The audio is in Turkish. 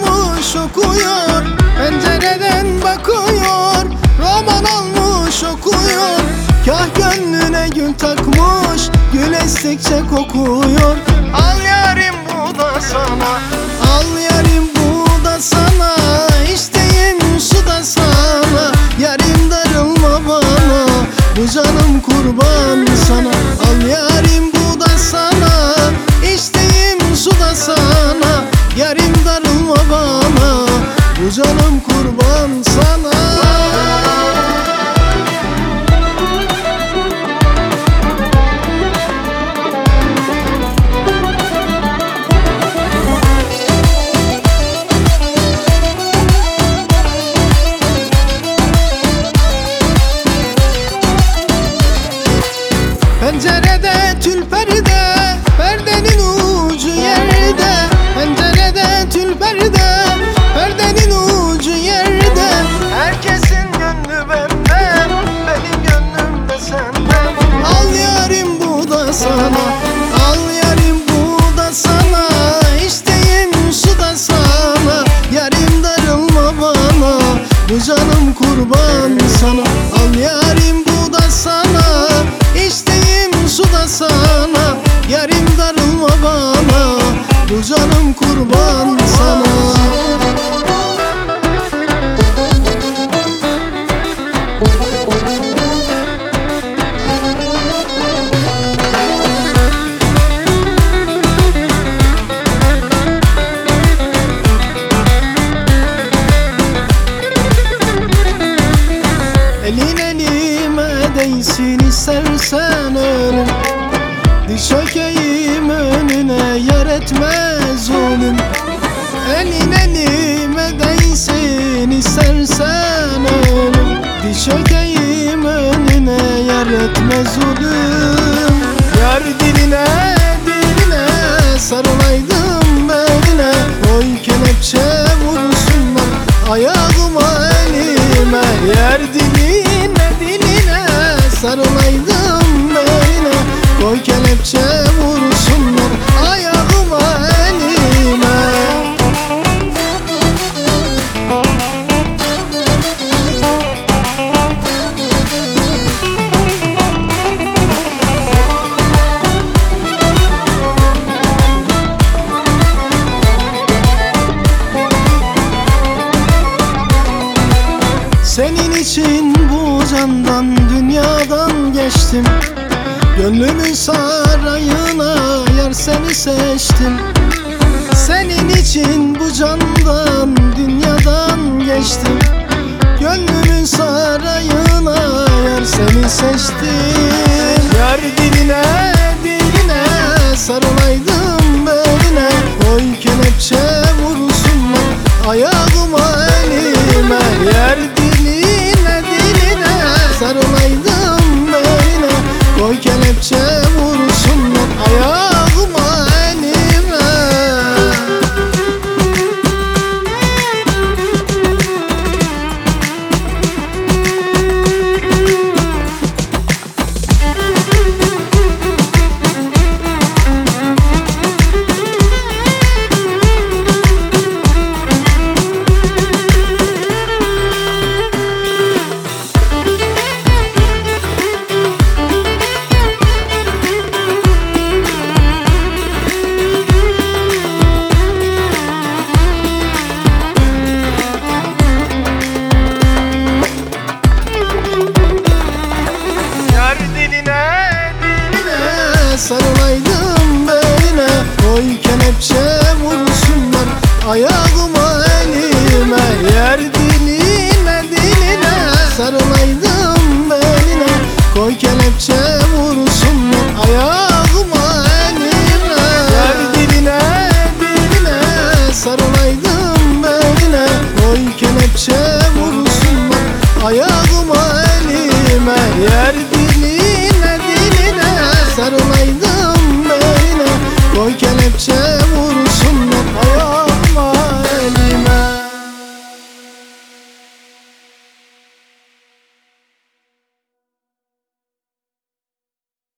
almış okuyor, pencereden bakıyor, roman almış okuyor. Kah gönlüne gül takmış, gül estikçe kokuyor. Al yarim bu da sana, al yarim bu da sana, İçtiğim su da sana, yarim darılma bana, bu canım kurban sana. Al yarim bu da sana, İçtiğim su da sana, yarim darılma bana, bu canım kurban sana. Pencerede tül perde, perdenin ucu yerde. Pencerede tül perde, perdenin ucu yerde. Herkesin gönlü benden, benim gönlüm de senden. Al yarim bu da sana, al yarim bu da sana, İçtiğim su da sana, yarim darılma bana, bu canım kurban sana. Al yarim bu da sana, İçtiğim su da sana, yarim darılma bana, bu canım kurban sana. Elin elime değsin istersen ölüm, diz çökeyim önüne yar etme zulüm. Elin elime değsin istersen ölüm, diz çökeyim önüne yar etme zulüm. Yar diline diline sarılaydım beline, oy kelepçe vursunlar ayağıma elime. Yar diline diline sarılaydım beline, koy kelepçe vursunlar ayağıma elime. Senin için bu candan dünyadan geçtim, gönlümün sarayına yar seni seçtim. Senin için bu candan dünyadan geçtim, gönlümün sarayına yar seni seçtim. Yar diline diline sarılaydım beline, oy kelepçe vursunlar ayağıma elime. Yar diline diline sarılaydım beline, koy kelepçe vursunlar ayağıma elime. Sarılaydım beline, koy kelepçe vursunlar ayağıma elime. Yer diline diline sarılaydım beline, koy kelepçe vursunlar ayağıma elime. Yer diline diline sarılaydım beline, koy kelepçe vursunlar ayağıma elime. Yer diline diline sarılaydım beline, koy kelepçe vursunlar